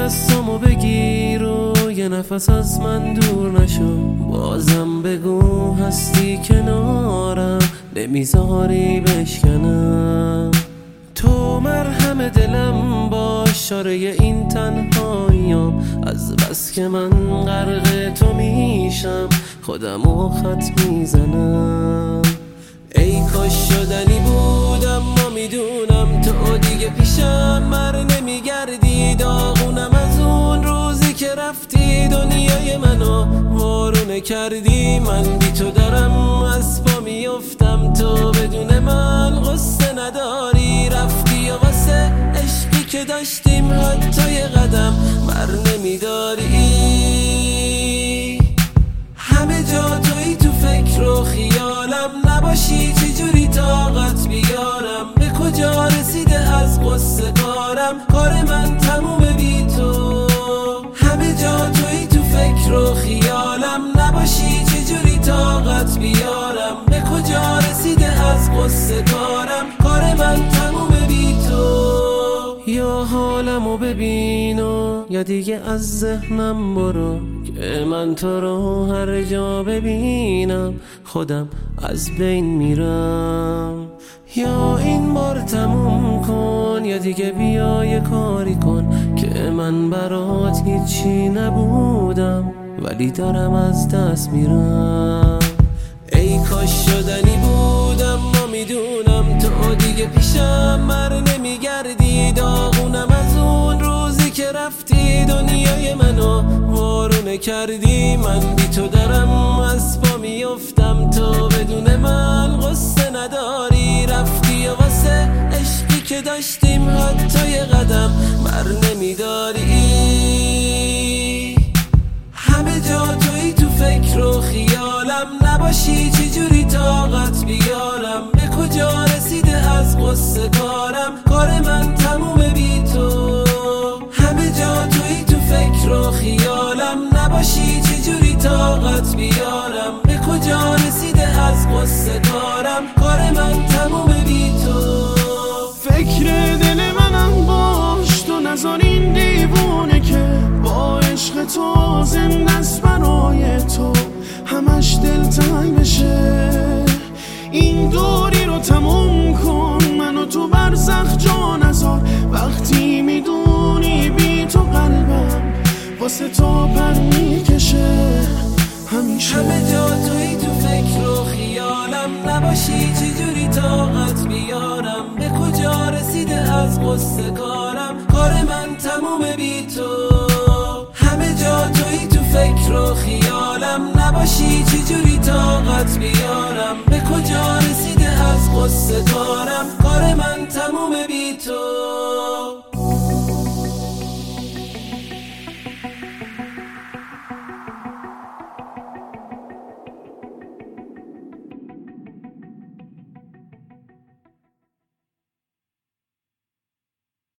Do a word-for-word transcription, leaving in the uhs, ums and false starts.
دستامو بگیر و یه نفس از من دور نشو. بازم بگو هستی کنارم، نمیذاری بشکنم. تو مرهم دلم باش، شاره این تنهاییام. از بس که من غرق تو میشم، خودمو خط میزنم. ای کاش شدنی بودم، ما میدونم تو دیگه پیشم مر نمیگردی. داغونم از اون روزی که رفتی، دنیای منو وارونه کردی. من بی تو دارم از پا میفتم، تو بدون من قصه نداری. رفتی و واسه عشقی که داشتیم حتی یه قدم بر نمیداری. همه جا توی تو فکر و خیالم، نباشی چجوری طاقت بیارم. به کجا رسیده از قصه کارم، کار من تمومه بی تو. همه جا توی تو فکر و خیالم، نباشی چجوری طاقت بیارم. به کجا رسیده از قصه کارم، کار من تمومه بی تو. یا حالمو ببین و یا دیگه از ذهنم برو، که من تو رو هر جا ببینم خودم از بین میرم. یا این بار تموم کن یا دیگه بیا یه کاری کن، که من برات هیچی نبودم ولی دارم از دست میرم. ای کاش شدنی بودم، ما میدونم تو دیگه پیشم مر نمیگردی. داغونم از اون روزی که رفتی، دنیای منو وارونه کردی. من بی تو دارم از پا میفتم، تو بدون من قصه نداری. رفتی و واسه عشقی که داشتیم حتی یه قدم بر نمیداری. همه جا توی تو فکر و خیالم، نباشی چجوری طاقت بیارم. به کجا رسیده از قصه کارم، کار من تمومه بی تو. همه جا توی تو فکر و خیالم، نباشی چجوری طاقت بیارم. به کجا رسیده از قصه کارم، کار من تمومه بی تو. فکر دل منم باش، تو نذار این دیوونه که با عشق تو زنده است برای تو همش دلتنگ بشه. این دوری رو تموم کن، منو تو برزخ جا نذار. وقتی میدونی بی تو قلبم واسه تو پر میکشه همیشه. همه جا توی تو فکر و خیالم، نباشی چجوری طاقت بیارم. به کجا رسیده از قصه کارم، کار من تمومه بی تو. همه جا توی تو فکر و خیالم، نباشی چجوری